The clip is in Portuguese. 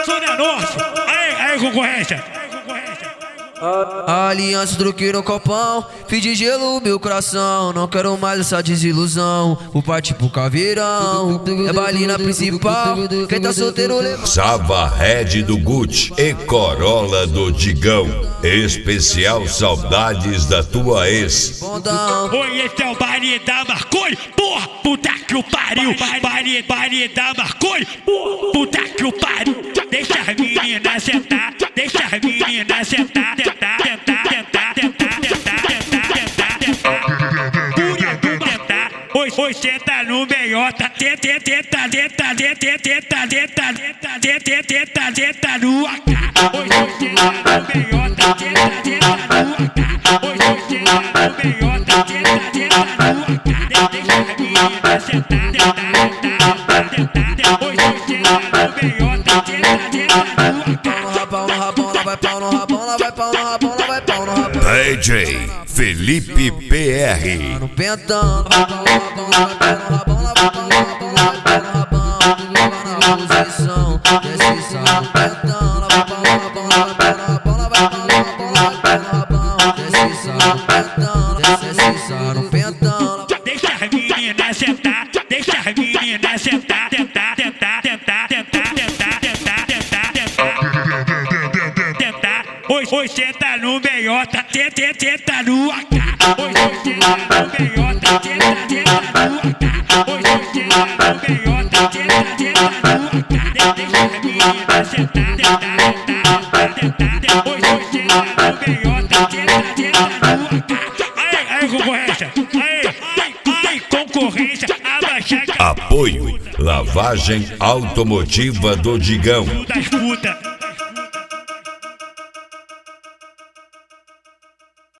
Zona Norte. Aí, concorrência. A aliança truque no copão, fiz de gelo meu coração. Não quero mais essa desilusão. Vou partir pro caveirão. É baile na principal. Quem tá solteiro leva. Java Red do Gucci e Corolla do Digão. Especial saudades da tua ex. Oi, esse é o baile da Marconi. Porra, puta que o pariu. Baile da Marconi. Puta que o pariu. Deixa as meninas sentar. Deixa as meninas sentar. Oi, senta no meiota, tenta no AK. Oi, senta no meiota, tenta no AK. Oi, senta no meiota, tenta no AK. Deixa as meninas sentar, oi, senta no meiota, tenta no AK. No rabão, lá vai pau no rabão, lá vai pau no rabão, lá vai pau no rabão. DJ Felipe PR. No pentão, lá vai pau no rabão, lá vai pau no rabão, lá vai pau no rabão, lá vai pau no rabão. Tudo lá na posição, desce só no pentão, lá vai pau no rabão, lá vai pau no rabão, lá vai pau no rabão, lá vai pau no rabão. Desce só no pentão, desce só no pentão. Deixa as meninas sentar, deixa as meninas sentar, tentar. Oi, senta no meiota, tenta no AK. Oi, senta no meiota, tenta no AK. Oi, senta no meiota, tenta no AK. Deixa as meninas sentar, oi, senta no meiota, tenta no AK. Aí, concorrência, aí, concorrência, abaixa a Apoio Lavagem Automotiva do Digão. das putas.